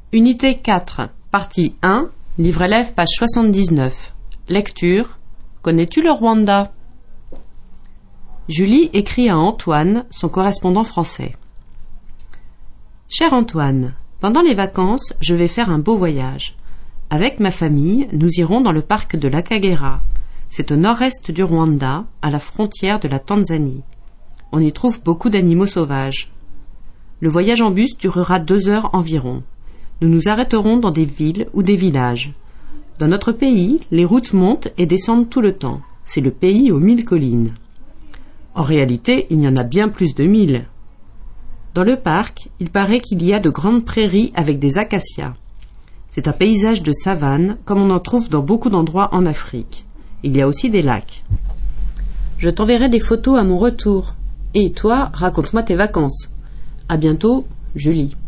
Unité 4, partie 1, livre élève, page 79. Lecture. Connais-tu le Rwanda? Julie écrit à Antoine, son correspondant français. Cher Antoine, pendant les vacances, je vais faire un beau voyage. Avec ma famille, nous irons dans le parc de l'Akagera. C'est au nord-est du Rwanda, à la frontière de la Tanzanie. On y trouve beaucoup d'animaux sauvages. Le voyage en bus durera 2 heures environ. Nous nous arrêterons dans des villes ou des villages. Dans notre pays, les routes montent et descendent tout le temps. C'est le pays aux 1000 collines. En réalité, il y en a bien plus de 1000. Dans le parc, il paraît qu'il y a de grandes prairies avec des acacias. C'est un paysage de savane, comme on en trouve dans beaucoup d'endroits en Afrique. Il y a aussi des lacs. Je t'enverrai des photos à mon retour. Et toi, raconte-moi tes vacances. À bientôt, Julie.